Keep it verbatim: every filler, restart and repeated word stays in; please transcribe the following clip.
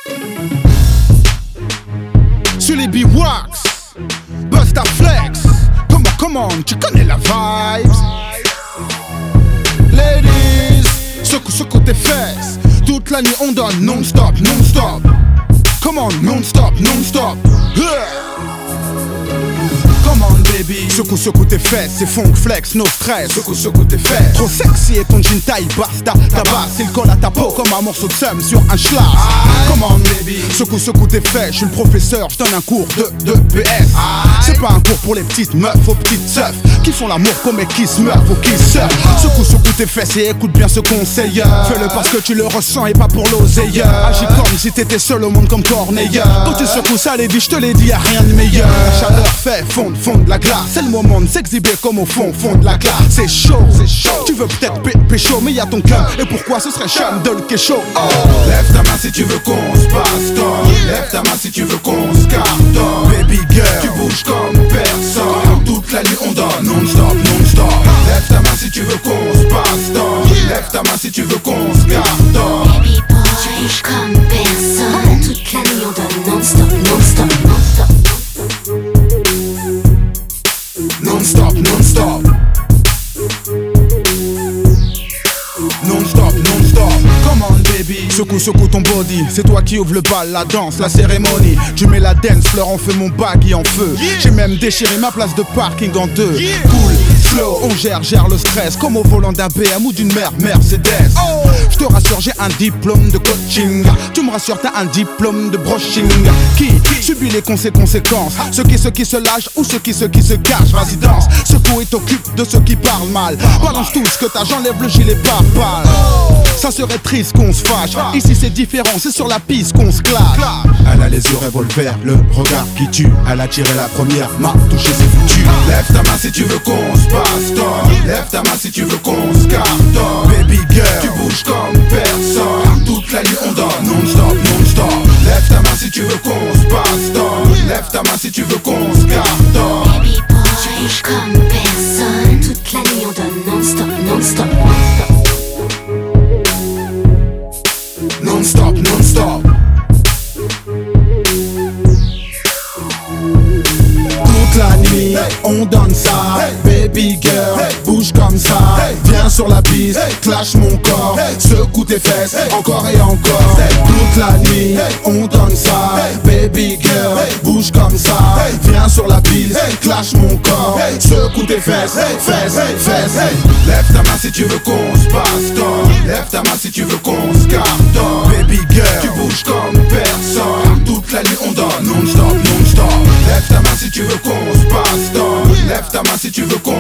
Sur les B-Wax, Busta Flex. Come on, come on, tu connais la vibe. Ladies, secoue, secoue tes fesses. Toute la nuit on donne non-stop, non-stop. Come on, non-stop, non-stop. Yeah. Come on baby. Secoue, secoue tes fesses, c'est funk flex, no stress. Secoue, secoue tes fesses. Trop sexy et ton jean taille basta. Ta basse, il colle à ta peau comme un morceau de seum sur un schlass. Come on baby. Secoue, secoue tes fesses, je suis le professeur, je donne un cours de, de P S. C'est pas un cours pour les petites meufs aux petites seufs qui font l'amour comme et qui se meurent ou qui surfent. Secoue, secoue tes fesses et écoute bien ce conseil. Fais-le parce que tu le ressens et pas pour l'oseille. Agis comme si t'étais seul au monde comme Corneille. Quand tu secoues ça, les vies, je te l'ai dit, y'a rien de meilleur. La chaleur fait fondre, fondre la glace. C'est le moment de s'exhiber comme au fond, fond de la glace. C'est chaud, c'est chaud. Tu veux peut-être pécho, mais y'a ton cœur. Et pourquoi ce serait chum de le kécho? Oh. Lève ta main si tu veux qu'on se bastonne. Yeah. Lève ta main si tu veux qu'on se cartonne. Baby girl, tu bouges comme personne. Toute la nuit on donne non-stop, non-stop. Lève ta main si tu veux qu'on se bastonne. Yeah. Lève ta main si tu veux qu'on se cartonne. Baby boy, tu bouges comme personne. Toute la nuit on donne non-stop, non-stop, non-stop. Non-stop, non-stop. Non-stop, non-stop. Come on baby. Secoue, secoue ton body. C'est toi qui ouvre le bal, la danse, la cérémonie. Tu mets la dance floor en feu, mon baggy en feu. Yeah. J'ai même déchiré ma place de parking en deux. Yeah. Cool, slow, on gère, gère le stress. Comme au volant d'un B M ou d'une mère Mercedes. Oh. Je te rassure, j'ai un diplôme de coaching. Tu me rassures, t'as un diplôme de brushing. Qui subit les consé- conséquences? Ceux qui, ceux qui se lâchent ou ceux qui, ceux qui se cachent. Vas-y danse, secoue et t'occupe de ceux qui parlent mal. Balance tout ce que t'as, j'enlève le gilet pare-balles. Ça serait triste qu'on se fâche. Ici c'est différent, c'est sur la piste qu'on se clash. Elle a les yeux revolver, le regard qui tue. Elle a tiré la première, m'a touché, c'est foutu. Lève ta main si tu veux qu'on se bastonne. Lève ta main si tu veux qu'on se cartonne. Baby girl, tu bouges comme personne. Toute la nuit on donne non-stop, non-stop. Lève ta main si tu veux qu'on se bastonne. Lève ta main si tu veux qu'on se cartonne. Baby boy, tu bouges comme personne. Toute la nuit on donne non-stop, non-stop, non-stop. Non-stop, non-stop. Toute la nuit, on donne ça. Baby girl, bouge comme ça. Viens sur la piste, clash mon corps. Secoue tes fesses, encore et encore. Toute la nuit, on donne ça. Baby girl, bouge comme ça. Viens sur la piste, clash mon corps. Secoue tes fesses, fesses, fesses. Lève ta main si tu veux qu'on se bastonne. Lève ta main si tu veux qu'on se cartonne. Baby girl, tu bouges comme personne. Toute la nuit on donne non-stop, non-stop. Lève ta main si tu veux qu'on se bastonne. Lève ta main si tu veux qu'on